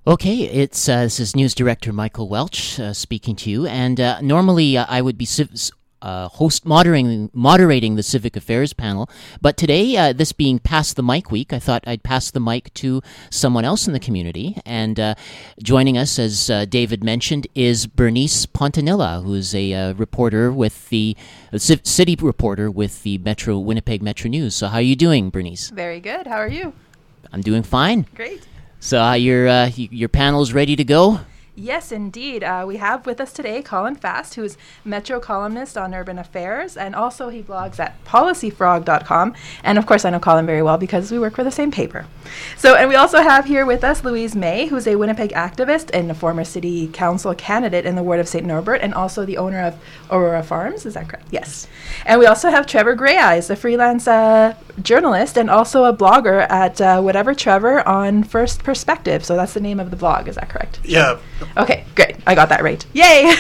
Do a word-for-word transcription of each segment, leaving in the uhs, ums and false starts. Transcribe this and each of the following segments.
Okay, it's uh, this is News Director Michael Welch uh, speaking to you, and uh, normally uh, I would be civ- uh, host moderating moderating the Civic Affairs panel, but today, uh, this being Pass the Mic week, I thought I'd pass the mic to someone else in the community, and uh, joining us, as uh, David mentioned, is Bernice Pontanilla, who's a uh, reporter with the a c- city reporter with the Metro Winnipeg Metro News. So, how are you doing, Bernice? Very good. How are you? I'm doing fine. Great. So uh, your uh, y- your panel's ready to go? Yes, indeed. Uh, we have with us today Colin Fast, who is Metro columnist on urban affairs, and also he blogs at policy frog dot com. And of course, I know Colin very well because we work for the same paper. So, and we also have here with us Louise May, who's a Winnipeg activist and a former city council candidate in the ward of Saint Norbert, and also the owner of Aurora Farms. Is that correct? Yes. And we also have Trevor Greyeyes, a freelance uh, journalist and also a blogger at uh, Whatever Trevor on First Perspective. So that's the name of the blog. Is that correct? Yeah. Okay, great. I got that right. Yay!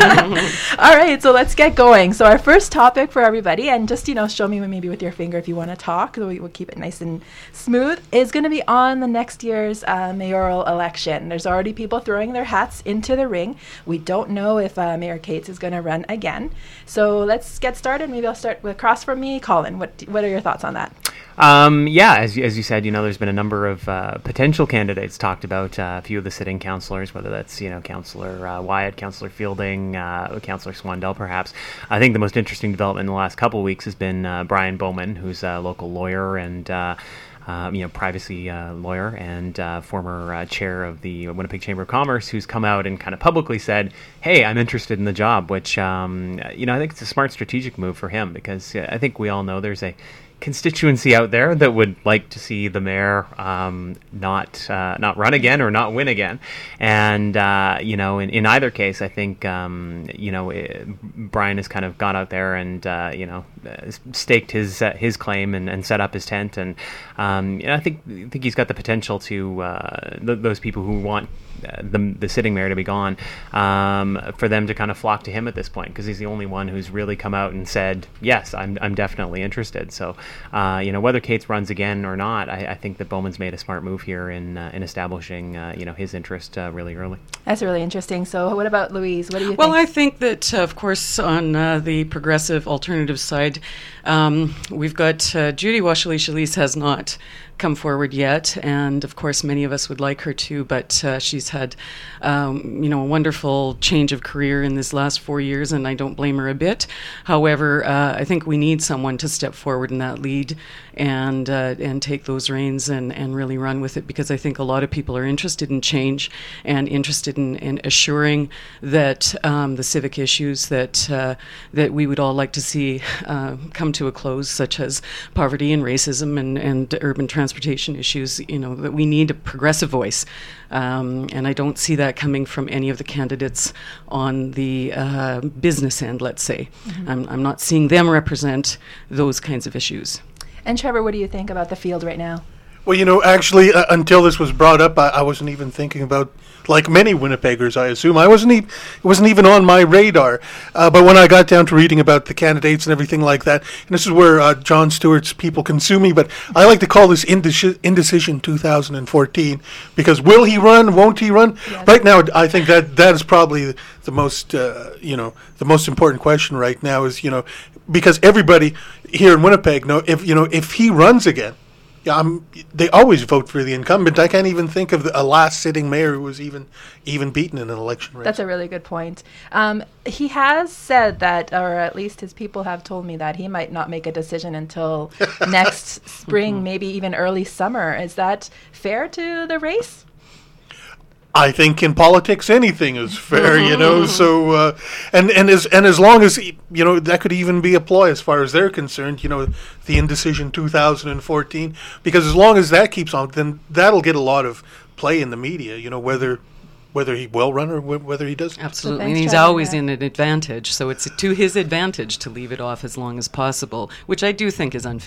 All right, so let's get going. So our first topic for everybody, and just, you know, show me maybe with your finger if you want to talk, so we, we'll keep it nice and smooth, is going to be on the next year's uh, mayoral election. There's already people throwing their hats into the ring. We don't know if uh, Mayor Cates is going to run again. So let's get started. Maybe I'll start with across from me. Colin, what what are your thoughts on that? Um, yeah, as you, as you said, you know, there's been a number of uh, potential candidates talked about. Uh, a few of the sitting councillors, whether that's, you know, Councillor uh, Wyatt, Councillor Fielding, uh, Councillor Swandell, perhaps. I think the most interesting development in the last couple of weeks has been uh, Brian Bowman, who's a local lawyer and uh, uh, you know, privacy uh, lawyer and uh, former uh, chair of the Winnipeg Chamber of Commerce, who's come out and kind of publicly said, "Hey, I'm interested in the job," which um, you know, I think it's a smart strategic move for him, because uh, I think we all know there's a constituency out there that would like to see the mayor um, not uh, not run again or not win again, and uh, you know, in, in either case, I think um, you know, it, Brian has kind of gone out there and uh, you know, uh, staked his uh, his claim and, and set up his tent, and um, you know, I think I think he's got the potential to uh, th- those people who want Uh, the the sitting mayor to be gone, um, for them to kind of flock to him at this point, because he's the only one who's really come out and said, yes, I'm I'm definitely interested. So, uh, you know, whether Cates runs again or not, I, I think that Bowman's made a smart move here in uh, in establishing uh, you know, his interest uh, really early. That's really interesting. So what about Louise? What do you well, think? I think that, uh, of course, on uh, the progressive alternative side, um, we've got uh, Judy Washali-Chalice has not come forward yet, and of course many of us would like her to, but uh, she's had um, you know, a wonderful change of career in this last four years, and I don't blame her a bit. However, uh, I think we need someone to step forward in that lead and uh, and take those reins and, and really run with it, because I think a lot of people are interested in change and interested in, in assuring that um, the civic issues that uh, that we would all like to see uh, come to a close, such as poverty and racism and, and urban transportation issues, you know, that we need a progressive voice. Um, and I don't see that coming from any of the candidates on the uh, business end, let's say. Mm-hmm. I'm, I'm not seeing them represent those kinds of issues. And Trevor, what do you think about the field right now? Well, you know, actually, uh, until this was brought up, I, I wasn't even thinking about, like many Winnipeggers, I assume. I wasn't even, it wasn't even on my radar. Uh, but when I got down to reading about the candidates and everything like that, and this is where uh, Jon Stewart's people can sue me, but I like to call this indeci- Indecision two thousand fourteen, because will he run, won't he run? Yes. Right now, I think that that is probably the most, uh, you know, the most important question right now is, you know, because everybody here in Winnipeg know if, you know, if he runs again, Yeah, I'm, they always vote for the incumbent. I can't even think of the, a last sitting mayor who was even even beaten in an election race. That's a really good point. Um, he has said that, or at least his people have told me that he might not make a decision until next spring, maybe even early summer. Is that fair to the race? I think in politics anything is fair, you know. So, uh, and and as and as long as, you know, that could even be a ploy as far as they're concerned, you know, the Indecision two thousand fourteen, because as long as that keeps on, then that'll get a lot of play in the media, you know, whether whether he will run or w- whether he doesn't. Absolutely, So and he's Trevor, always yeah. in an advantage, so it's to his advantage to leave it off as long as possible, which I do think is unfair.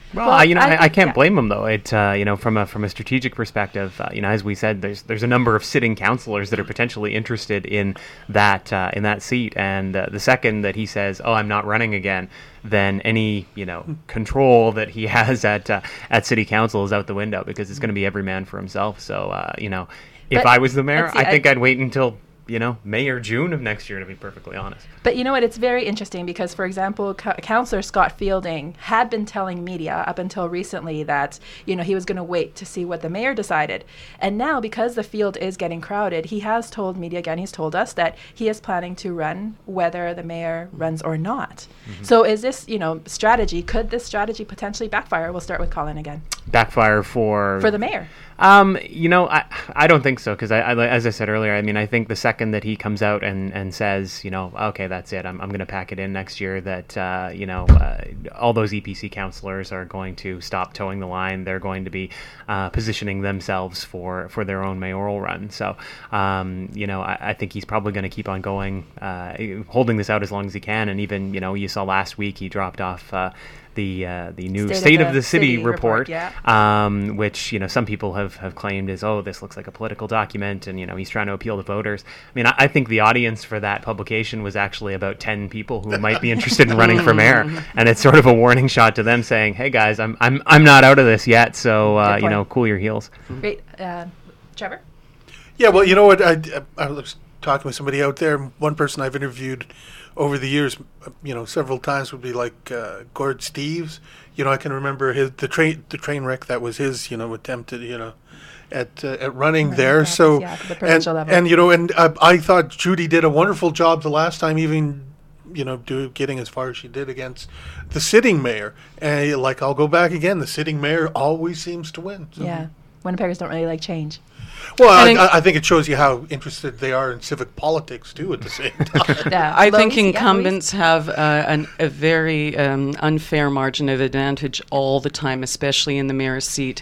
Well, Well, I, you know, I I, I think- can't yeah. blame them though. It, uh, you know, from a from a strategic perspective, uh, you know, as we said, there's there's a number of sitting councillors that are potentially interested in that uh, in that seat, and uh, the second that he says, "Oh, I'm not running again," then any you know control that he has at uh, at city council is out the window, because it's going to be every man for himself. So, uh, you know, if But I was the mayor, let's see, I think I- I'd wait until you know May or June of next year, to be perfectly honest. But you know what? It's very interesting because, for example, Co- Councillor Scott Fielding had been telling media up until recently that, you know, he was going to wait to see what the mayor decided. And now, because the field is getting crowded, he has told media again, he's told us that he is planning to run whether the mayor runs or not. Mm-hmm. So is this, you know, strategy, could this strategy potentially backfire? We'll start with Colin again. Backfire for For the mayor. Um, you know, I I don't think so, because I, I as I said earlier, I mean, I think the second that he comes out and, and says, you know, okay, that's it, I'm I'm going to pack it in next year, that uh, you know, uh, all those E P C councillors are going to stop towing the line. They're going to be uh, positioning themselves for, for their own mayoral run. So, um, you know, I, I think he's probably going to keep on going, uh, holding this out as long as he can. And even, you know, you saw last week he dropped off. Uh, the uh, the new State State, of of the the, City, City report, report, yeah. um, which, you know, some people have, have claimed is, oh, this looks like a political document, and, you know, he's trying to appeal to voters. I mean, I, I think the audience for that publication was actually about ten people who might be interested in running for mayor, and it's sort of a warning shot to them saying, hey, guys, I'm I'm I'm not out of this yet, so, uh, Good you know, point. cool your heels. Great. Uh, Trevor? Yeah, well, you know what? I, I was talking with somebody out there. One person I've interviewed over the years, you know, several times would be like uh, Gord Steeves. You know, I can remember his the train the train wreck that was his, you know, attempt at, you know, at uh, at running Running there. for So office, yeah, at the and, provincial level. and you know, and uh, I thought Judy did a wonderful job the last time, even you know, do getting as far as she did against the sitting mayor. And like, I'll go back again. The sitting mayor always seems to win. So. Yeah. Winnipeggers don't really like change. Well, I I, think- I, I think it shows you how interested they are in civic politics too. At the same time. Yeah. I think Lois? Yeah, Louise? incumbents have uh, an, a very um, unfair margin of advantage all the time, especially in the mayor's seat.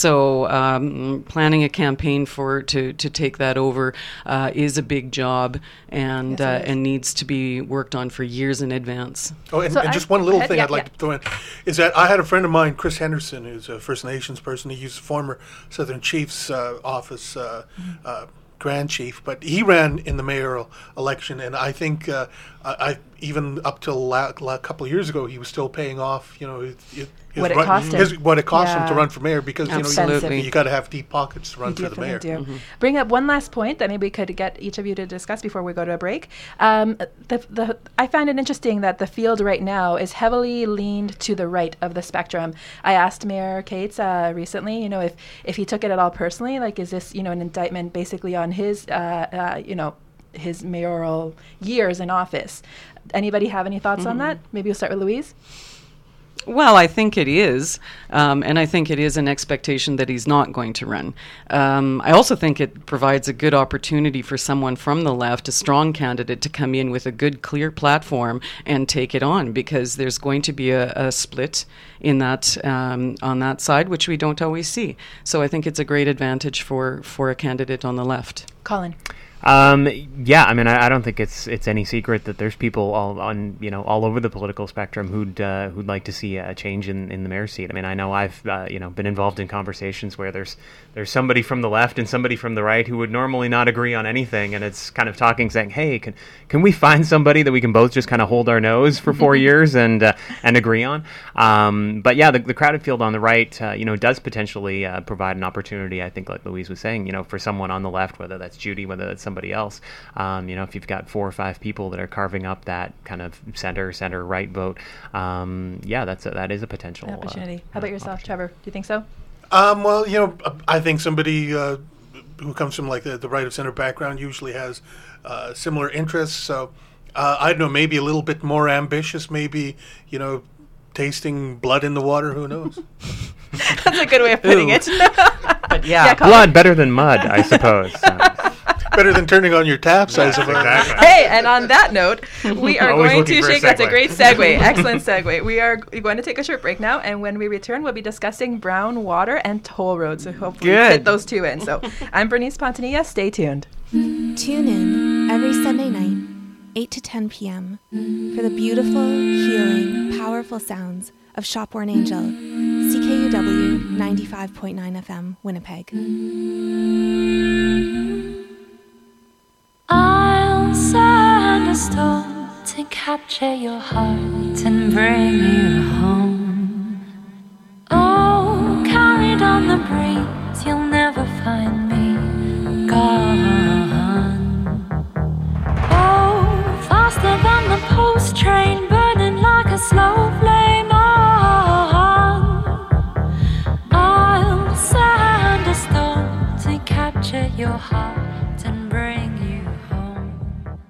So um, planning a campaign for to, to take that over uh, is a big job, and Yes, it uh, is. and needs to be worked on for years in advance. Oh, and, So and I- just one little ahead, thing yeah, I'd like yeah. to throw in is that I had a friend of mine, Chris Henderson, who's a First Nations person. He's a former Southern Chief's uh, office uh, uh, Grand Chief, but he ran in the mayoral election, and I think uh, I, I even up till la- la- a couple of years ago, he was still paying off. You know, his, his What it run- cost him. his- what it cost him to Yeah. run for mayor, because you know Absolutely. you, you got to have deep pockets to run You for the mayor. definitely do. Bring up one last point that maybe we could get each of you to discuss before we go to a break. Um, the, the, I find it interesting that the field right now is heavily leaned to the right of the spectrum. I asked Mayor Cates uh, recently, you know, if, if he took it at all personally, like, is this, you know, an indictment basically on his, uh, uh, you know, his mayoral years in office. Anybody have any thoughts on that? Maybe we'll start with Louise. Well, I think it is, um, and I think it is an expectation that he's not going to run. Um, I also think it provides a good opportunity for someone from the left, a strong candidate, to come in with a good, clear platform and take it on, because there's going to be a, a split in that um, on that side, which we don't always see. So I think it's a great advantage for, for a candidate on the left. Colin. Um, yeah, I mean, I, I don't think it's it's any secret that there's people all on you know all over the political spectrum who'd uh, who'd like to see a change in, in the mayor's seat. I mean, I know I've uh, you know been involved in conversations where there's there's somebody from the left and somebody from the right who would normally not agree on anything, and it's kind of talking, saying, hey, can can we find somebody that we can both just kind of hold our nose for four years and uh, and agree on? Um, but yeah, the, the crowded field on the right, uh, you know, does potentially uh, provide an opportunity. I think, like Louise was saying, you know, for someone on the left, whether that's Judy, whether that's somebody else, um, you know, if you've got four or five people that are carving up that kind of center, center right vote, um, yeah, that's a, that is a potential An opportunity. Uh, How about yourself, Trevor? Do you think so? Um, well, you know, I think somebody uh, who comes from like the, the right of center background usually has uh, similar interests. So uh, I don't know, maybe a little bit more ambitious, maybe, you know, tasting blood in the water. Who knows? That's a good way of putting Ooh. it. But yeah, Yeah, Colin. blood better than mud, I suppose. Uh, Better than turning on your taps, I suppose. Hey, and on that note, we are Always going looking to for a shake. That's a segue. great segue. Excellent segue. We are g- going to take a short break now, and when we return, we'll be discussing brown water and toll roads. So hopefully, we Good. fit those two in. So, I'm Bernice Pontanilla. Stay tuned. Tune in every Sunday night, eight to ten p.m., for the beautiful, healing, powerful sounds of Shopworn Angel W W ninety-five point nine F M, Winnipeg. I'll send a stone to capture your heart and bring you home. Oh, carried on the breeze, you'll never find me gone. Oh, faster than the post train, burning like a slow flame on. I'll send a stone to capture your heart and bring you home.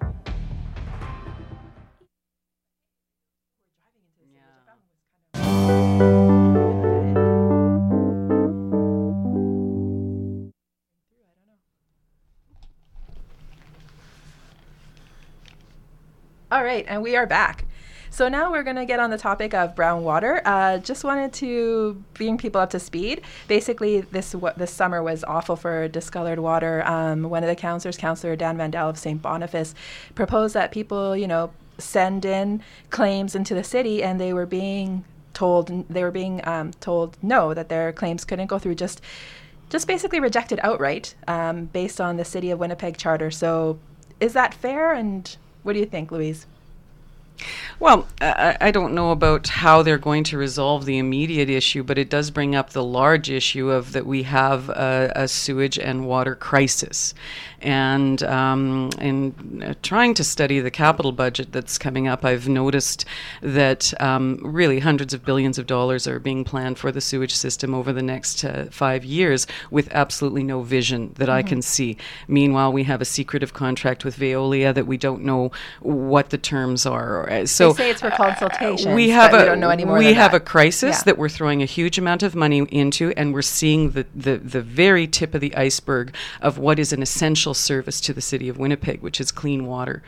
All right, and we are back. So now we're going to get on the topic of brown water. Uh, just wanted to bring people up to speed. Basically, this w- this summer was awful for discolored water. Um, one of the councillors, Councillor Dan Vandal of Saint Boniface, proposed that people, you know, send in claims into the city, and they were being told they were being um, told no, that their claims couldn't go through. Just just basically rejected outright, um, based on the City of Winnipeg charter. So, is that fair? And what do you think, Louise? Well, I, I don't know about how they're going to resolve the immediate issue, but it does bring up the large issue of that we have a, a sewage and water crisis. And um, in uh, trying to study the capital budget that's coming up, I've noticed that um, really hundreds of billions of dollars are being planned for the sewage system over the next uh, five years with absolutely no vision that mm-hmm. I can see. Meanwhile, we have a secretive contract with Veolia that we don't know what the terms are. So they say it's for consultation. Uh, we have but a we don't know any more we than have that. a crisis Yeah. that we're throwing a huge amount of money into, and we're seeing the, the the very tip of the iceberg of what is an essential service to the city of Winnipeg, which is clean water.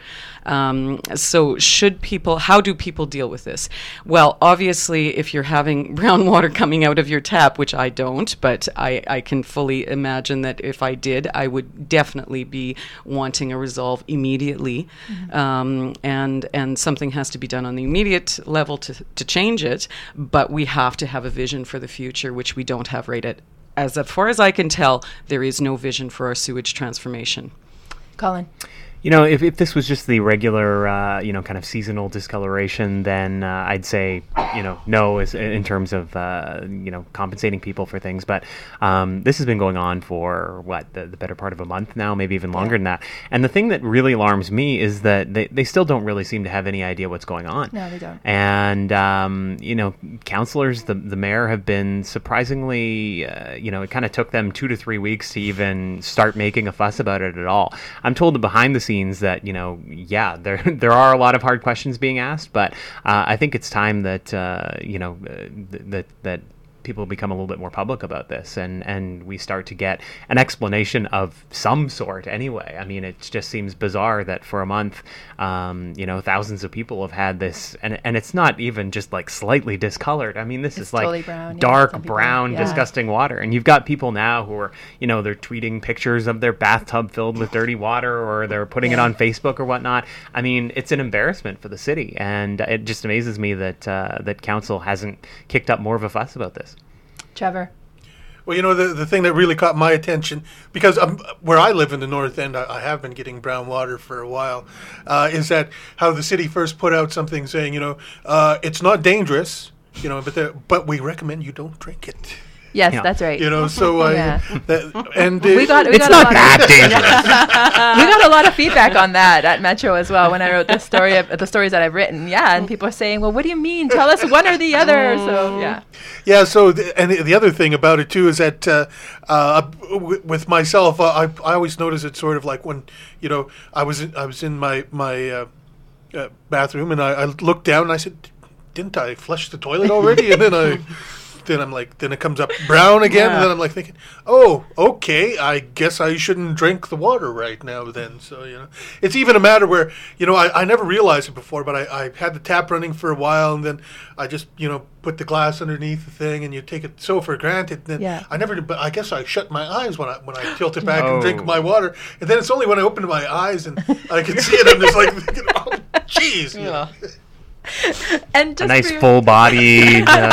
Um, so should people, how do people deal with this? Well, obviously, if you're having brown water coming out of your tap, which I don't, but I, I can fully imagine that if I did, I would definitely be wanting a resolve immediately. Mm-hmm. Um, and and something has to be done on the immediate level to, to change it, but we have to have a vision for the future, which we don't have right at, as far as I can tell, there is no vision for our sewage transformation. Colin? You know, if, if this was just the regular, uh, you know, kind of seasonal discoloration, then uh, I'd say, you know, no as, in terms of, uh, you know, compensating people for things. But um, this has been going on for, what, the, the better part of a month now, maybe even longer yeah. than that. And the thing that really alarms me is that they, they still don't really seem to have any idea what's going on. No, they don't. And, um, you know, councillors, the, the mayor have been surprisingly, uh, you know, it kind of took them two to three weeks to even start making a fuss about it at all. I'm told that behind the scenes that, you know, yeah, there there are a lot of hard questions being asked, but uh, I think it's time that, uh, you know, uh, th- that that people become a little bit more public about this, and, and we start to get an explanation of some sort anyway. I mean, it just seems bizarre that for a month, um, you know, thousands of people have had this, and and it's not even just like slightly discolored. I mean, this it's is like totally brown, dark yeah, brown, yeah. disgusting water. And you've got people now who are, you know, they're tweeting pictures of their bathtub filled with dirty water, or they're putting yeah. it on Facebook or whatnot. I mean, it's an embarrassment for the city, and it just amazes me that uh, that council hasn't kicked up more of a fuss about this. Trevor? Well, you know, the the thing that really caught my attention, because um, where I live in the North End, I, I have been getting brown water for a while, uh, is that how the city first put out something saying, you know, uh, it's not dangerous, you know, but the, but we recommend you don't drink it. Yes, Yeah. that's right. You know, so I, Yeah. that, and uh, We got, we It's got not a lot that of, dangerous. we got a lot of feedback on that at Metro as well when I wrote the story of the stories that I've written. Yeah, and people are saying, "Well, what do you mean? Tell us one or the other." So yeah, Yeah. So, the, and the, the other thing about it too is that uh, uh, w- with myself, uh, I I always notice it sort of like when, you know, I was in, I was in my my uh, uh, bathroom and I, I looked down and I said, "Didn't I flush the toilet already?" And then I. Then I'm like, then it comes up brown again, Yeah. and then I'm like thinking, oh, okay, I guess I shouldn't drink the water right now then. So, you know, it's even a matter where, you know, I, I never realized it before, but I, I had the tap running for a while, and then I just, you know, put the glass underneath the thing, and you take it so for granted. Then Yeah. I never did, but I guess I shut my eyes when I when I tilt it back and Oh. drink my water, and then it's only when I open my eyes and I can see it, I'm just like, thinking, oh, jeez. you know. and A just nice for your- full-bodied. Uh,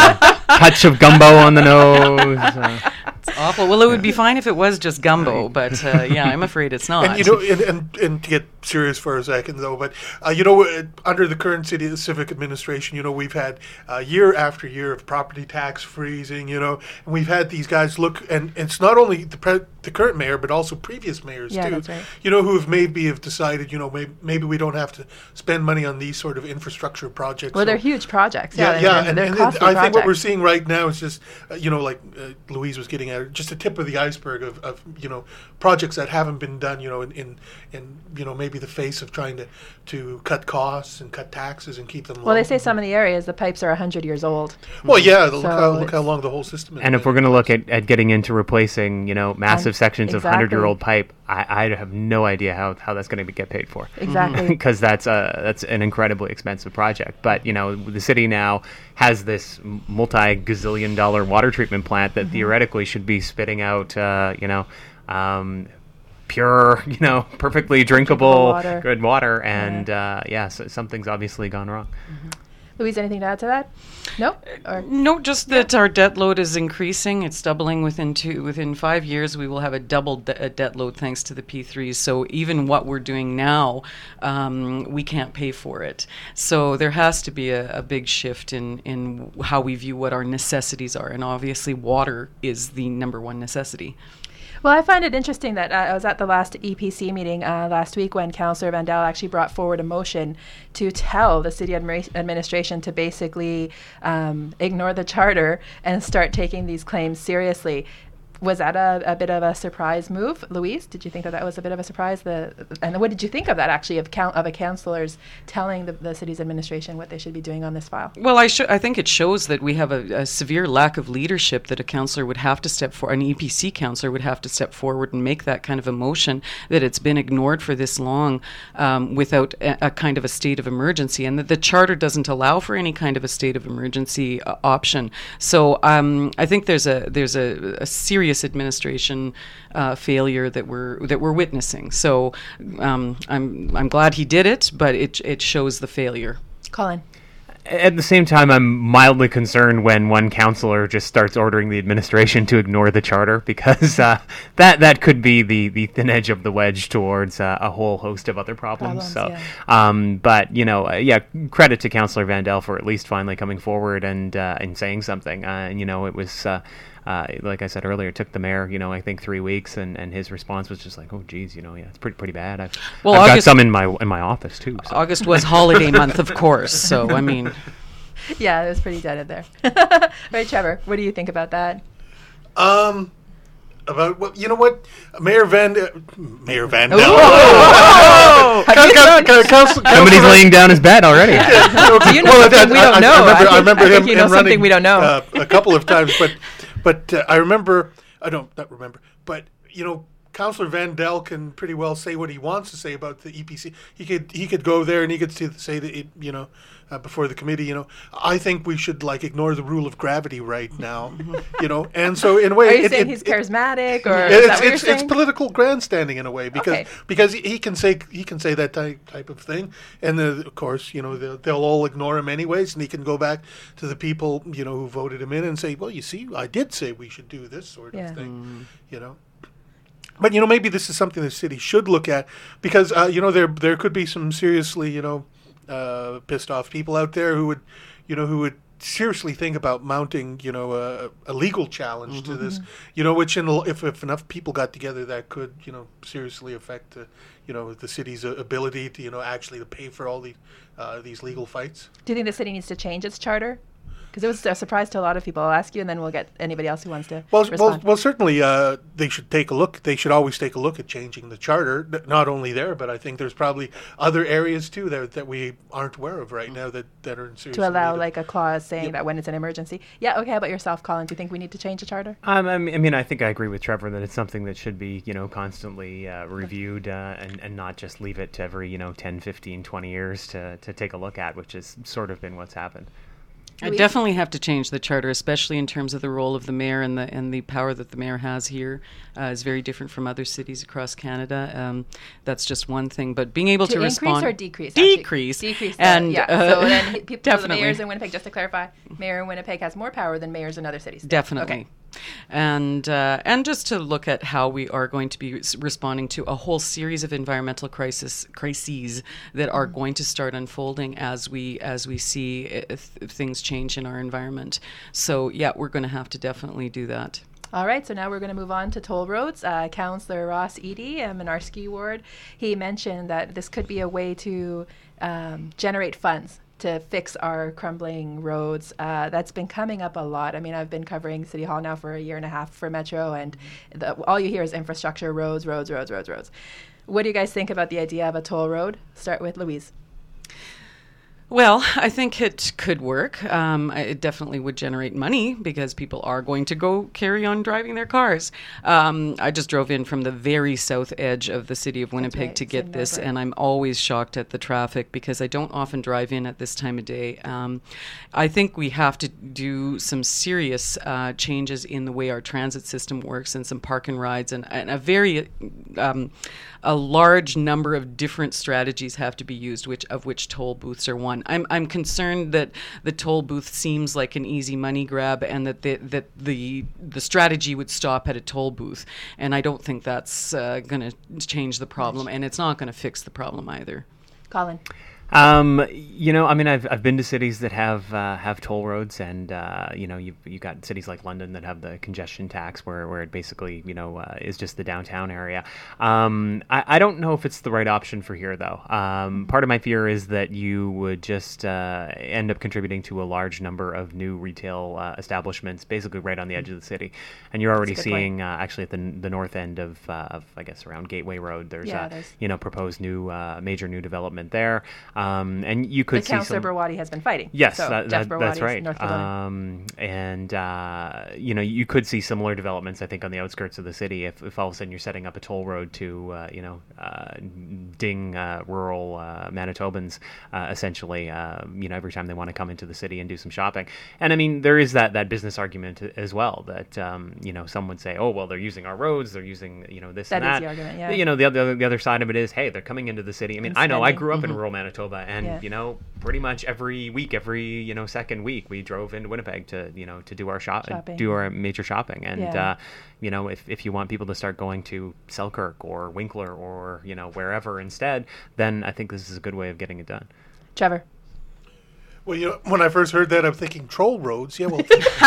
touch of gumbo on the nose. Uh, It's awful. Well, it would be fine if it was just gumbo, but uh, yeah, I'm afraid it's not. And you know, and, and, and to get serious for a second though, but uh, you know, uh, under the current city civic administration, you know, we've had uh, year after year of property tax freezing, you know, and we've had these guys look, and, and it's not only the pre- the current mayor, but also previous mayors Yeah, too, that's right. you know, who have maybe have decided, you know, maybe, maybe we don't have to spend money on these sort of infrastructure projects. Well, So- they're huge projects. Yeah, Yeah, yeah, they're, and, they're and costly I think what we're projects. seeing right now is just, uh, you know, like uh, Louise was getting at, just a tip of the iceberg of, of, you know, projects that haven't been done, you know, in, in, in you know, maybe the face of trying to, to cut costs and cut taxes and keep them low. Well, they say some of the areas the pipes are one hundred years old. Well, yeah, look, So how, look how it's- long the whole system is. and if we're going to look at, at getting into replacing, you know, massive And- sections of exactly. hundred-year-old pipe, I, I have no idea how, how that's going to get paid for. Exactly. Because that's a that's an incredibly expensive project. But you know, the city now has this multi-gazillion dollar water treatment plant that theoretically should be spitting out, uh, you know, um, pure, you know, perfectly drinkable, water. good water. And uh, yeah, so something's obviously gone wrong. Louise, anything to add to that? No? Or No, just that our debt load is increasing. It's doubling within two, within five years. We will have a doubled de- a debt load thanks to the P threes. So even what we're doing now, um, we can't pay for it. So there has to be a, a big shift in in how we view what our necessities are, and obviously water is the number one necessity. Well, I find it interesting that uh, I was at the last E P C meeting uh, last week when Councillor Vandal actually brought forward a motion to tell the city admira- administration to basically um, ignore the charter and start taking these claims seriously. Was that a, a bit of a surprise move, Louise? Did you think that that was a bit of a surprise? The and what did you think of that actually of count of a councillors telling the, the city's administration what they should be doing on this file? Well, I, sh- I think it shows that we have a, a severe lack of leadership, that a councillor would have to step forward, an E P C councillor would have to step forward and make that kind of a motion, that it's been ignored for this long um, without a, a kind of a state of emergency, and that the charter doesn't allow for any kind of a state of emergency uh, option. So um, I think there's a there's a, a serious administration uh, failure that we're that we're witnessing. So um, I'm I'm glad he did it, but it it shows the failure. Colin. At the same time, I'm mildly concerned when one councillor just starts ordering the administration to ignore the charter, because uh, that that could be the, the thin edge of the wedge towards uh, a whole host of other problems. Problems, so, um, but you know, uh, yeah, credit to Councillor Vandal for at least finally coming forward and uh, and saying something. Uh, and you know, it was. Uh, Uh, like I said earlier, it took the mayor, you know, I think three weeks, and, and his response was just like, "Oh, geez, you know, yeah, it's pretty pretty bad." I've, Well, I've got August- some in my in my office too. So. August was holiday month, of course. So I mean, Yeah, it was pretty dead in there. All right, Trevor, what do you think about that? Um, about what you know what Mayor Van uh, Mayor Van Dal. Oh! Have you thrown- Somebody's laying down his bet already. Do you know something we don't know? I remember, I think- I remember I think him, you know him something running we don't know. uh, a couple of times, but but uh, I remember I don't not remember, but you know. Councillor Vandal can pretty well say what he wants to say about the E P C. He could he could go there and he could say, say that it, you know uh, before the committee. You know, I think we should like ignore the rule of gravity right now. You know, and so in a way, Are you it, saying it- he's it- charismatic, or it's, is that what you're it's, it's saying? political grandstanding in a way, because Okay. because he can say he can say that type type of thing, and uh, of course you know they'll, they'll all ignore him anyways, and he can go back to the people you know who voted him in and say, well, you see, I did say we should do this sort Yeah. of thing, you know. But you know, maybe this is something the city should look at, because uh, you know there there could be some seriously you know uh, pissed off people out there who would you know who would seriously think about mounting you know a, a legal challenge to this, you know, which in, a- if if enough people got together, that could you know seriously affect the you know the city's uh, ability to you know actually to pay for all these uh, these legal fights. Do you think the city needs to change its charter? Because it was a surprise to a lot of people. I'll ask you, and then we'll get anybody else who wants to Well, well, respond. well, certainly uh, they should take a look. They should always take a look at changing the charter. N- Not only there, but I think there's probably other areas too that that we aren't aware of right now that, that are in serious to allow need of- like a clause saying Yep. that when it's an emergency. Yeah, okay, how about yourself, Colin? Do you think we need to change the charter? Um, I mean, I mean, I think I agree with Trevor that it's something that should be, you know, constantly uh, reviewed uh, and, and not just leave it to every, you know, ten, fifteen, twenty years to, to take a look at, which has sort of been what's happened. I definitely have to change the charter, especially in terms of the role of the mayor and the and the power that the mayor has here uh, is very different from other cities across Canada. Um, that's just one thing. But being able to, to increase respond, or decrease, actually? decrease, decrease, and yeah. uh, so then he- people, so the definitely. mayors in Winnipeg. Just to clarify, mayor in Winnipeg has more power than mayors in other cities. Definitely. Okay. And uh, and just to look at how we are going to be s- responding to a whole series of environmental crisis crises that are going to start unfolding as we as we see uh, th- things change in our environment. So yeah, we're going to have to definitely do that. All right, so now we're going to move on to toll roads. Uh, Councillor Ross Eady, um, in our ski ward, he mentioned that this could be a way to um, generate funds to fix our crumbling roads. Uh, that's been coming up a lot. I mean, I've been covering City Hall now for a year and a half for Metro, and the, all you hear is infrastructure, roads, roads, roads, roads, roads. What do you guys think about the idea of a toll road? Start with Louise. Well, I think it could work. Um, I- it definitely would generate money because people are going to go carry on driving their cars. Um, I just drove in from the very south edge of the city of Winnipeg right, to it's get in this, Melbourne. and I'm always shocked at the traffic because I don't often drive in at this time of day. Um, I think we have to do some serious uh, changes in the way our transit system works and some park and rides, and, and a very um, a large number of different strategies have to be used, which of which toll booths are one. I'm I'm concerned that the toll booth seems like an easy money grab, and that the that the the strategy would stop at a toll booth, and I don't think that's uh, going to change the problem, and it's not going to fix the problem either. Colin. Um, you know, I mean, I've I've been to cities that have uh, have toll roads, and uh, you know, you've you got cities like London that have the congestion tax, where, where it basically you know uh, is just the downtown area. Um, I, I don't know if it's the right option for here, though. Um, part of my fear is that you would just uh, end up contributing to a large number of new retail uh, establishments, basically right on the edge of the city, and you're already That's a good seeing uh, actually at the the north end of uh, of I guess around Gateway Road. There's Yeah, a there's- you know proposed new uh, major new development there. Um, and you could The see Councillor some. Barwadi has been fighting. Yes, so that, Jeff that, that's Barwadi's right. North Carolina. Um, and uh, you know, you could see similar developments. I think on the outskirts of the city, if, if all of a sudden you're setting up a toll road to, uh, you know, uh, ding uh, rural uh, Manitobans, uh, essentially, uh, you know, every time they want to come into the city and do some shopping. And I mean, there is that that business argument as well. That um, you know, some would say, oh, well, they're using our roads, they're using you know this That and is that. the argument, yeah. You know, the other the other side of it is, hey, they're coming into the city. I mean, And I know I spending. grew up in rural Manitoba, and Yeah. you know, pretty much every week, every you know second week, we drove into Winnipeg to you know to do our shop, Shopping. do our major shopping, and Yeah. uh, you know if if you want people to start going to Selkirk or Winkler or you know wherever instead, then I think this is a good way of getting it done. Trevor. Well, you know, when I first heard that, I'm thinking troll roads. Yeah, well,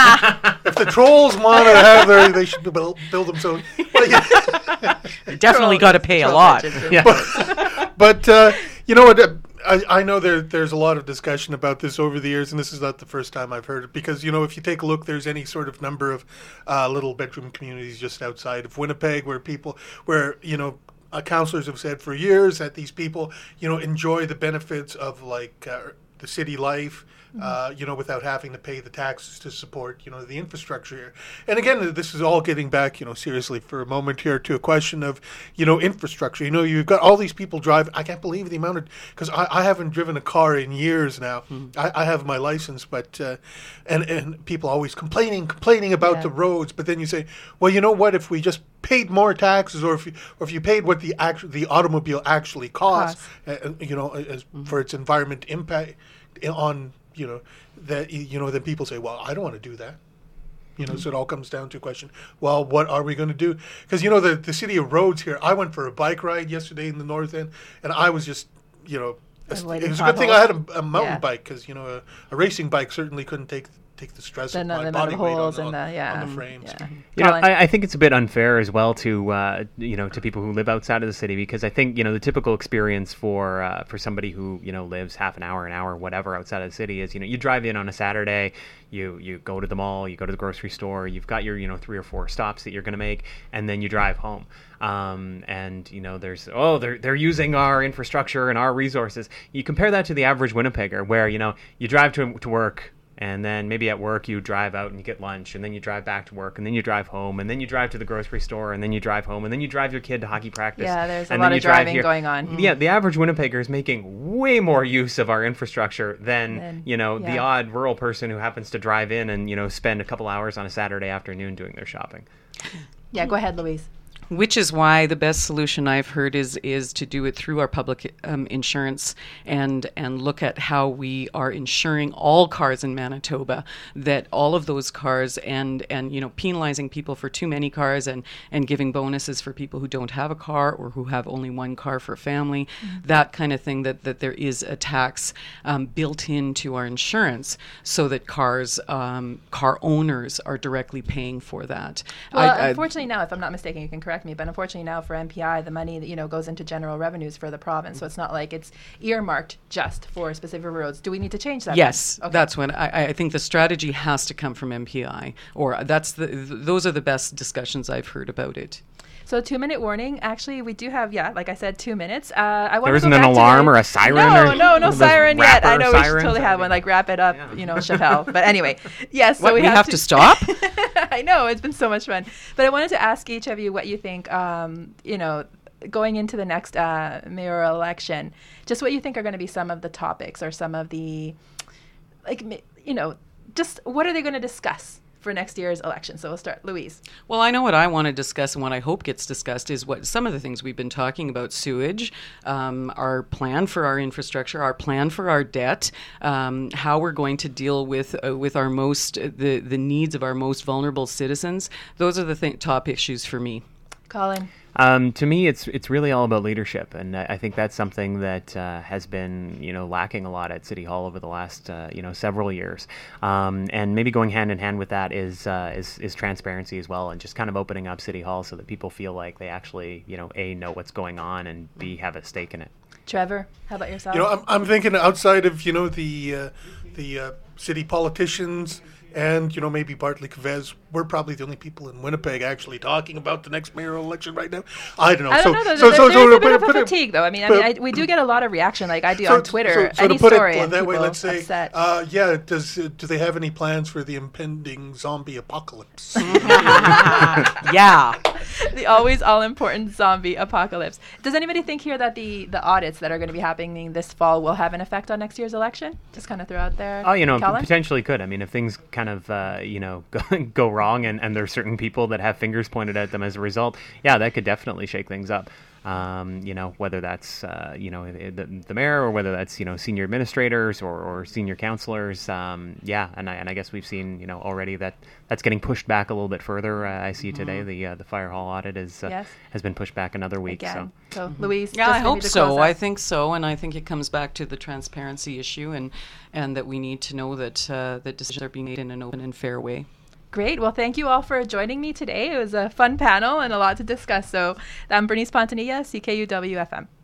if the trolls want to have their, they should build, build them. So, well, yeah. You definitely got to pay a Troll lot. bitches. Yeah. But uh, you know what? Uh, I, I know there there's a lot of discussion about this over the years, and this is not the first time I've heard it. Because you know, if you take a look, there's any sort of number of uh, little bedroom communities just outside of Winnipeg where people, where you know. Uh, councillors have said for years that these people, you know, enjoy the benefits of like uh, the city life, uh, you know, without having to pay the taxes to support, you know, the infrastructure here. And again, this is all getting back, you know, seriously for a moment here to a question of, you know, infrastructure. You know, you've got all these people driving. I can't believe the amount of, because I, I haven't driven a car in years now. I, I have my license, but, uh, and, and people always complaining, complaining about Yeah. the roads. But then you say, well, you know what, if we just paid more taxes, or if you, or if you paid what the actual the automobile actually costs, Costs. uh, you know, as for its environment impact on, you know, that you know, then people say, well, I don't want to do that. You know, so it all comes down to a question. Well, what are we going to do? Because you know, the the city of roads here. I went for a bike ride yesterday in the north end, and I was just, you know, a- Avoiding it was a good thing I had a, a mountain Yeah. bike, because you know, a, a racing bike certainly couldn't take take the stress The, of the my amount body of weight holes on, in on, the, yeah. on the frames. Yeah. You know, Colin. I, I think it's a bit unfair as well to uh, you know to people who live outside of the city, because I think you know the typical experience for uh, for somebody who you know lives half an hour, an hour, whatever outside of the city is you know you drive in on a Saturday, you you go to the mall, you go to the grocery store, you've got your you know three or four stops that you're going to make, and then you drive home. Um, and you know there's oh they're they're using our infrastructure and our resources. You compare that to the average Winnipegger, where you know you drive to to work, and then maybe at work you drive out and you get lunch, and then you drive back to work, and then you drive home, and then you drive to the grocery store, and then you drive home, and then you drive your kid to hockey practice. Yeah, there's a and lot then of you drive driving here. going on. Yeah, the average Winnipegger is making way more use of our infrastructure than, Then, you know, the yeah. odd rural person who happens to drive in and, you know, spend a couple hours on a Saturday afternoon doing their shopping. Yeah, go ahead, Louise. Which is why the best solution I've heard is is to do it through our public um, insurance and and look at how we are insuring all cars in Manitoba, that all of those cars and and you know penalizing people for too many cars and and giving bonuses for people who don't have a car or who have only one car for a family, mm-hmm. that kind of thing, that that there is a tax um, built into our insurance so that cars um, car owners are directly paying for that. Well, I, I, unfortunately now, if I'm not mistaken, you can correct me, but unfortunately now for M P I, the money that, you know, goes into general revenues for the province. So it's not like it's earmarked just for specific roads. Do we need to change that? Yes, then? Okay. that's when I, I think the strategy has to come from M P I, or that's the th- those are the best discussions I've heard about it. So two minute warning. Actually, we do have, yeah, like I said, two minutes. Uh, I want There to isn't go an back to alarm the- or a siren? No, or no, no those siren yet. I rapper know we should sirens? totally have one. Like wrap it up, Yeah. you know, Chappelle. But anyway, yes. So What, we, we have to stop? I know, it's been so much fun. But I wanted to ask each of you what you think, um, you know, going into the next uh, mayoral election, just what you think are going to be some of the topics or some of the, like, ma- you know, just what are they going to discuss for next year's election? So we'll start, Louise. Well, I know what I want to discuss, and what I hope gets discussed is what some of the things we've been talking about: sewage, um, our plan for our infrastructure, our plan for our debt, um, how we're going to deal with uh, with our most uh, the the needs of our most vulnerable citizens. Those are the th- top issues for me. Colin. Um, to me, it's it's really all about leadership, and I I think that's something that uh, has been you know lacking a lot at City Hall over the last uh, you know several years. Um, and maybe going hand in hand with that is uh, is is transparency as well, and just kind of opening up City Hall so that people feel like they actually you know a know what's going on and b have a stake in it. Trevor, how about yourself? You know, I'm, I'm thinking outside of, you know, the uh, the uh, city politicians and, you know, maybe Bartley Cavez, we're probably the only people in Winnipeg actually talking about the next mayoral election right now. I don't know. I so, don't know. There, so, there, so, there's so a to bit put of it- a put it- fatigue, though. I mean, I but- mean, I, we do get a lot of reaction, like I do so- on Twitter. So, so any to put story, it and that way, people let's say, upset. uh, yeah, does uh, do they have any plans for the impending zombie apocalypse? Yeah. The always all-important zombie apocalypse. Does anybody think here that the, the audits that are going to be happening this fall will have an effect on next year's election? Just kind of throw out there. Oh, you know, p- Kellen? potentially could. I mean, if things kind of, uh, you know, go, go wrong and, and there's certain people that have fingers pointed at them as a result, yeah, that could definitely shake things up. Um, you know, whether that's, uh, you know, the, the mayor or whether that's, you know, senior administrators or, or senior councilors. Um, yeah, and I, and I guess we've seen, you know, already that that's getting pushed back a little bit further. Uh, I see today the uh, the fire hall audit is uh, Yes. has been pushed back another week. Again. So. So, Louise, Yeah, just I maybe hope to so. close I out. think so, and I think it comes back to the transparency issue, and and that we need to know that uh, that decisions are being made in an open and fair way. Great. Well, thank you all for joining me today. It was a fun panel and a lot to discuss. So I'm Bernice Pontanilla, C K U W F M.